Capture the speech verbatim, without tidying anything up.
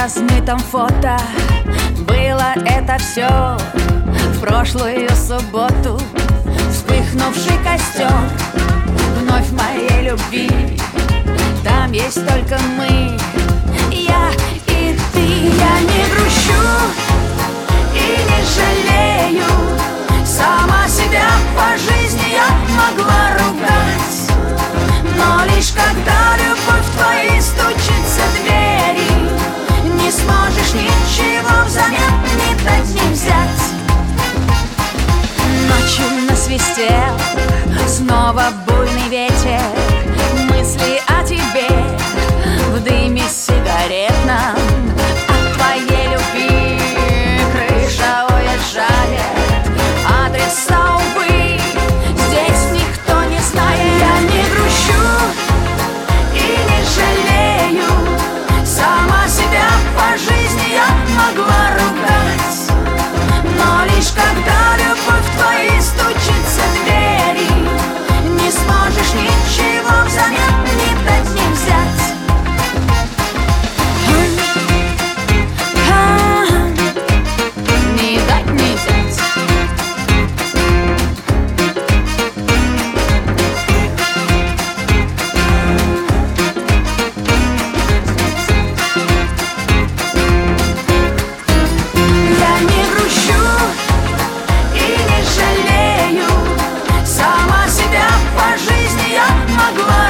размытом фото было это все в прошлую субботу. Вспыхнувший костер вновь моей любви. Там есть только мы, я и ты. Я не грущу и не жалею. Сама себя по жизни я могла ругать, но лишь когда любовь в твои стучится двери, не сможешь ничего взамен ни дать, ни взять. Ночью насвистел снова буйный ветер, мысли о тебе в дыме сигаретном. От твоей любви крыша уезжает, адреса, увы, здесь никто не знает. Я не грущу и не жалею. Сама себя по жизни я могла ругать, но лишь когда любовь в твои стучится двери, не сможешь ничего взамен ни дать, ни взять. Ни дать, ни взять. Я не грущу и не жалею. Сама себя по жизни я могла